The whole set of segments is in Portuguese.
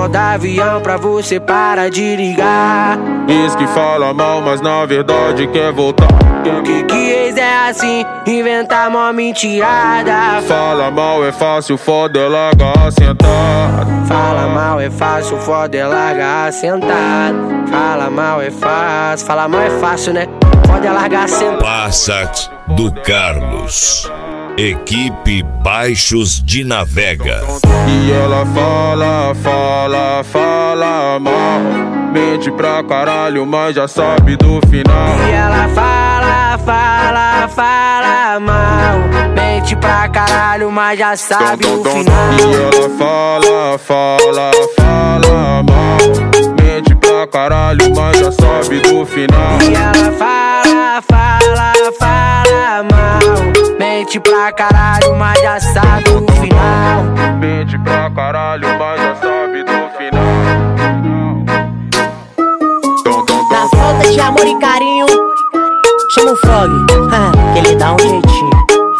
modo avião pra você parar de ligar. Diz que fala mal, mas na verdade quer voltar. Que ex é assim, inventar mó mentirada. Fala mal é fácil, foda é largar sentado. Fala mal é fácil, foda é largar sentado. Fala mal é fácil, né? Foda é largar sentado. Passat do Carlos, equipe Baixos de Navega. E ela fala mal, mente pra caralho, mas já sabe do final. E ela fala mal, mente pra caralho, mas já sabe o final. E ela fala mal, mente pra caralho, mas já sabe do final. E ela fala mal, mente pra caralho, mas já sabe o final. Mente pra caralho, mas já sabe do final. Na falta de amor e carinho, chama o Frog, que ele dá um jeitinho.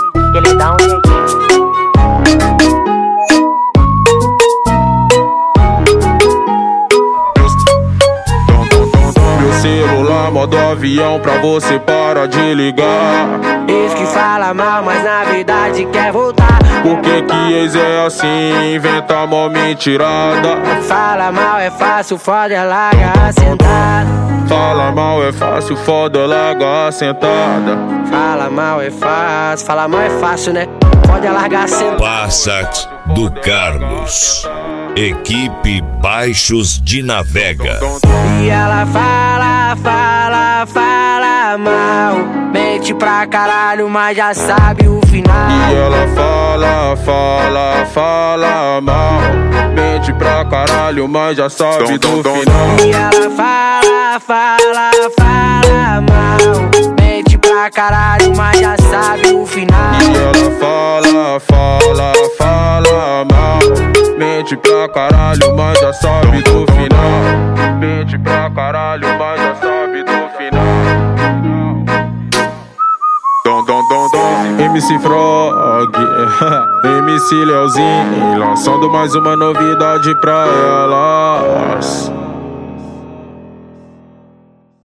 Meu celular, modo avião, pra você parar de ligar. Ex que fala mal, mas na verdade quer voltar. Por que ex é assim, inventa mó mentirada? Fala mal é fácil, foda é largar sentado. Fala mal é fácil, foda é largar sentada. Fala mal é fácil, né? Foda é largar sentado. Passat do Carlos, equipe Baixos de Navega. E ela fala mal, mente pra caralho, mas já sabe o final. E ela fala mal, mente pra caralho, mas já sabe do final. E ela fala mal, mente pra caralho, mas já sabe o final. E ela fala mal, mente pra caralho, mas já sabe do final. Mente pra caralho, mas já sabe do final. MC Frog, MC Leozinho, lançando mais uma novidade pra elas.